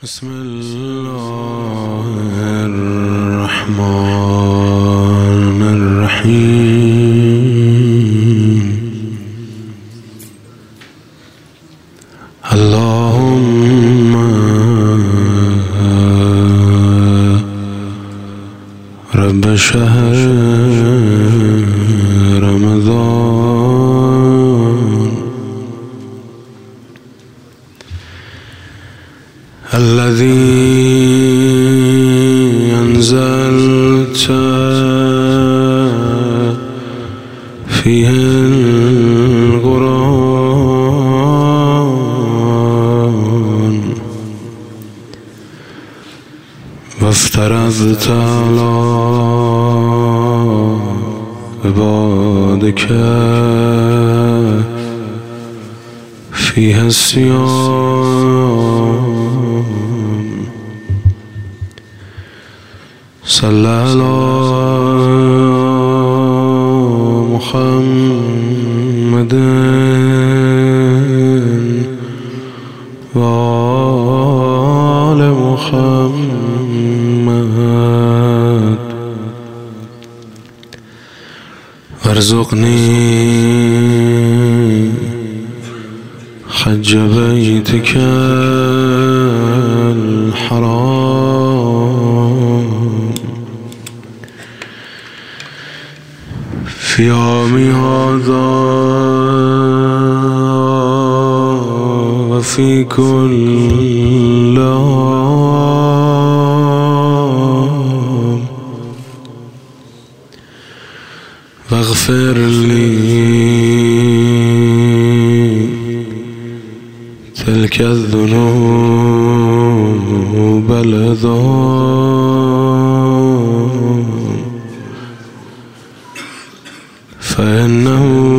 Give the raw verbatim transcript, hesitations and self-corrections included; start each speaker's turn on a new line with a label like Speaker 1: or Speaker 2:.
Speaker 1: بسم الله الرحمن الرحيم. اللهم رب شهر رمضان الذي أنزلت فيه القرآن وافترضت على عبادك فيها الصيام. صلى على محمد وآل محمد وارزقني حج بيتك الحرام في عامي هذا وفي كل عام، واغفر لي تلك الذنوب العظام فإنه